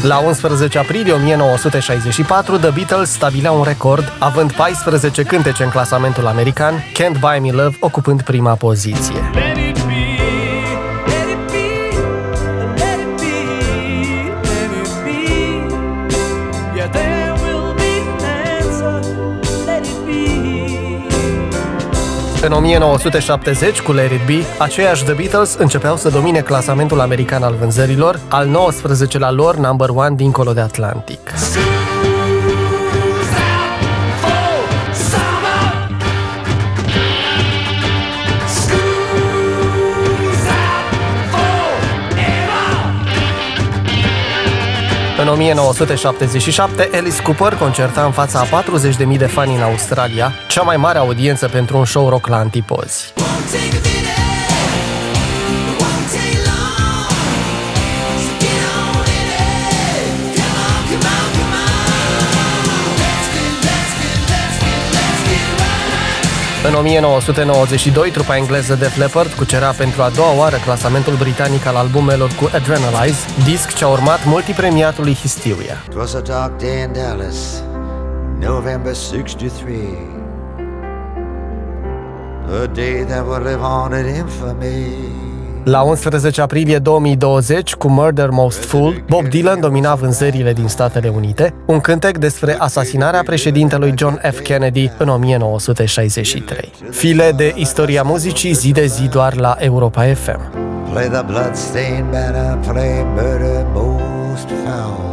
La 11 aprilie 1964, The Beatles stabileau un record, având 14 cântece în clasamentul american, Can't Buy Me Love ocupând prima poziție. În 1970, cu Let It Be, aceiași The Beatles începeau să domine clasamentul american al vânzărilor, al 19-lea lor number one dincolo de Atlantic. În 1977, Alice Cooper concerta în fața a 40.000 de fani în Australia, cea mai mare audiență pentru un show rock la antipozi. În 1992, trupa engleză Def Leppard cucerea pentru a doua oară clasamentul britanic al albumelor cu Adrenalize, disc ce a urmat multipremiatului Hysteria. It was a dark day in Dallas, November 63. A day that would live on in infamy. La 11 aprilie 2020, cu Murder Most Fool, Bob Dylan domina vânzările din Statele Unite, un cântec despre asasinarea președintelui John F. Kennedy în 1963. File de istoria muzicii zi de zi doar la Europa FM. Play the bloodstained banner, play murder most foul.